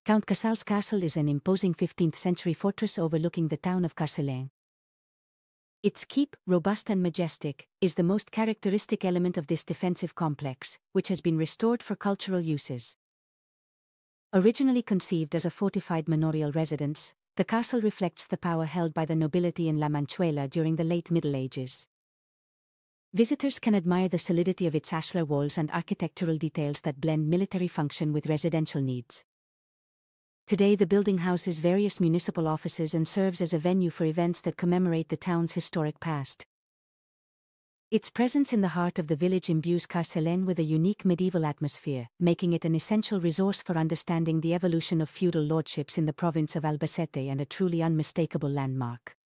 Count Cassal's castle is an imposing 15th-century fortress overlooking the town of Carcelin. Its keep, robust and majestic, is the most characteristic element of this defensive complex, which has been restored for cultural uses. Originally conceived as a fortified manorial residence, the castle reflects the power held by the nobility in La Manchuela during the late Middle Ages. Visitors can admire the solidity of its ashlar walls and architectural details that blend military function with residential needs. Today the building houses various municipal offices and serves as a venue for events that commemorate the town's historic past. Its presence in the heart of the village imbues Carcelin with a unique medieval atmosphere, making it an essential resource for understanding the evolution of feudal lordships in the province of Albacete and a truly unmistakable landmark.